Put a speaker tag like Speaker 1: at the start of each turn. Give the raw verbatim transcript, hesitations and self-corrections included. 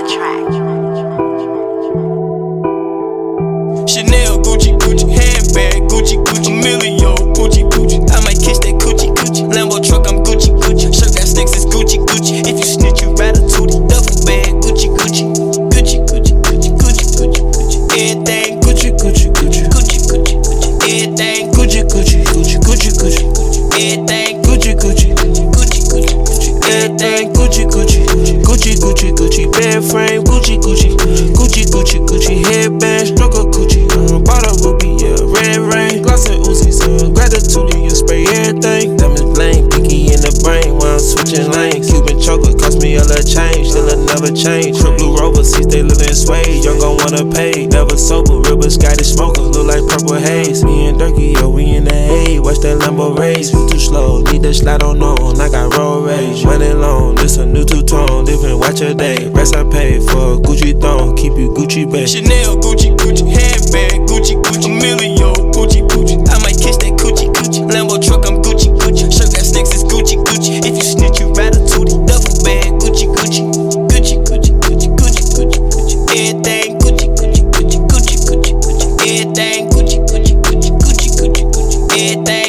Speaker 1: Chanel, Gucci, Gucci, handbag, Gucci, Gucci, Emilio, Gucci, Gucci. I might kiss that Gucci, Gucci. Lambo truck, I'm Gucci, Gucci. Shirt got sticks, it's Gucci, Gucci. If you snitch, you ratatouille. Duffel bag, Gucci, Gucci, Gucci, Gucci, Gucci, Gucci, Gucci, Gucci. Everything Gucci, Gucci, Gucci, Gucci, Gucci, Gucci. Everything Gucci, Gucci, Gucci, Gucci, Gucci, Gucci. Everything Gucci, Gucci, Gucci, Gucci, Gucci, Gucci. Everything Gucci, Gucci, Gucci, Gucci, Gucci. Bed frame, Gucci, Gucci, Gucci, Gucci, Gucci. Headband, stroke of Gucci. Um, bought a ruby, yeah, red rain. Gloss and Uzi, so gratitude, you spray everything. Diamonds blame, picky in the brain while I'm switching lanes. Cuban chocolate cost me a little change, still it never change. True blue rover seats, they live in suede. Young gon' wanna pay, never sober. Real but Scotty smoker, look like purple haze. Me and Durkee, yo, we in the hay. Watch that Lambo race, you too slow. Need that slide on on, I got road rage. Money long, this a new two-tone, different watch a day. Rest I pay for a Gucci thong, keep you Gucci babe. Chanel, Gucci, Gucci, handbag, Gucci, Gucci, Emilio, Gucci, Gucci. I might kiss that Gucci, Gucci. Lambo truck, I'm Gucci, Gucci. Shirt got sticks, it's Gucci, Gucci. If you snitch, you ratatouille. Duffel bag, Gucci, Gucci, Gucci, Gucci, Gucci, Gucci, Gucci, Gucci. Everything Gucci, Gucci, Gucci, Gucci, Gucci, Gucci. Everything Gucci, Gucci, Gucci, Gucci, Gucci, Gucci. Everything.